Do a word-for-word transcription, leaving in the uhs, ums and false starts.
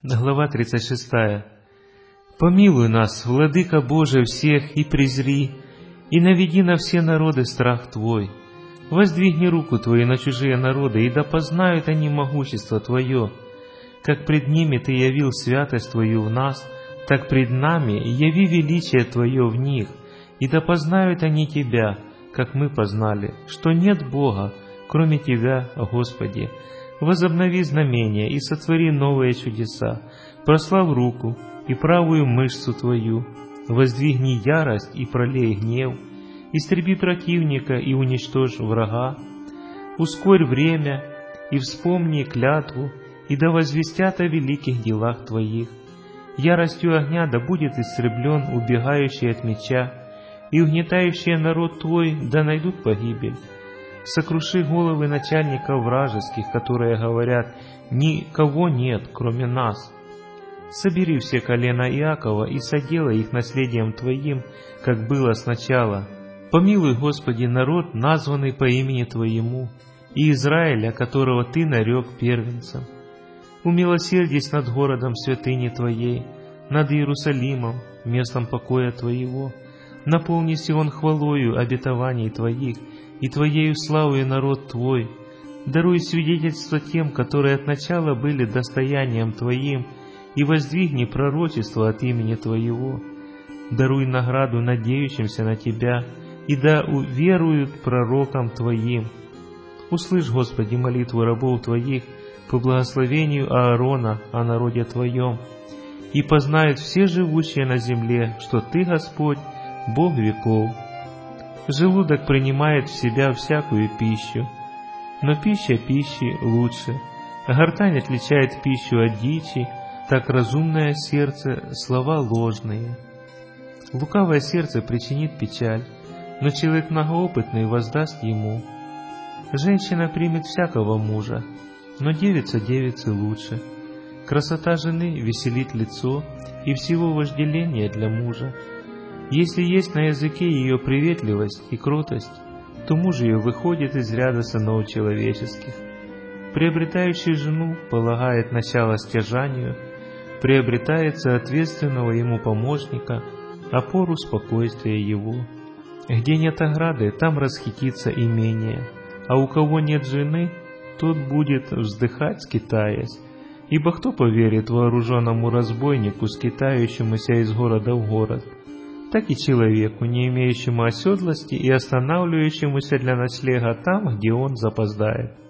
Глава тридцать шестая. «Помилуй нас, Владыка Божий, всех, и презри, и наведи на все народы страх Твой. Воздвигни руку Твою на чужие народы, и да познают они могущество Твое. Как пред ними Ты явил святость Твою в нас, так пред нами яви величие Твое в них, и да познают они Тебя, как мы познали, что нет Бога, кроме Тебя, Господи. Возобнови знамения и сотвори новые чудеса, прослав руку и правую мышцу Твою, воздвигни ярость и пролей гнев, истреби противника и уничтожь врага, ускорь время и вспомни клятву, и да возвестят о великих делах Твоих. Яростью огня да будет истреблен убегающий от меча, и угнетающие народ Твой да найдут погибель. Сокруши головы начальников вражеских, которые говорят: никого нет, кроме нас. Собери все колена Иакова и соделай их наследием Твоим, как было сначала. Помилуй, Господи, народ, названный по имени Твоему, и Израиля, которого Ты нарек первенцем. Умилосердись над городом святыни Твоей, над Иерусалимом, местом покоя Твоего. Наполни Сион хвалою обетований Твоих, и Твоею славою народ Твой. Даруй свидетельство тем, которые от начала были достоянием Твоим, и воздвигни пророчество от имени Твоего. Даруй награду надеющимся на Тебя, и да уверуют пророкам Твоим. Услышь, Господи, молитву рабов Твоих по благословению Аарона о народе Твоем, и познают все живущие на земле, что Ты, Господь, Бог веков. Желудок принимает в себя всякую пищу, но пища пищи лучше. Гортань отличает пищу от дичи, так разумное сердце слова ложные. Лукавое сердце причинит печаль, но человек многоопытный воздаст ему. Женщина примет всякого мужа, но девица девицы лучше. Красота жены веселит лицо, и всего вожделение для мужа. Если есть на языке ее приветливость и кротость, то муж ее выходит из ряда сынов человеческих. Приобретающий жену полагает начало стяжанию, приобретает соответственного ему помощника, опору спокойствия его. Где нет ограды, там расхитится имение, а у кого нет жены, тот будет вздыхать, скитаясь. Ибо кто поверит вооруженному разбойнику, скитающемуся из города в город? Так и человеку, не имеющему оседлости и останавливающемуся для ночлега там, где он запоздает.